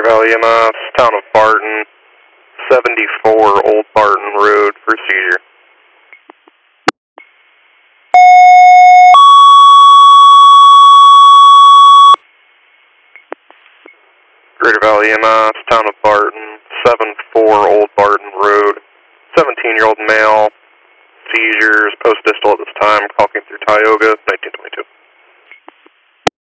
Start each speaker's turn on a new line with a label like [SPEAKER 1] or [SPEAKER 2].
[SPEAKER 1] Valley EMS, town of Barton, 74 Old Barton Road for seizure. Greater Valley EMS, town of Barton, 74 Old Barton Road, 17-year-old male, seizures, post-distal at this time, talking through Tioga, 1922.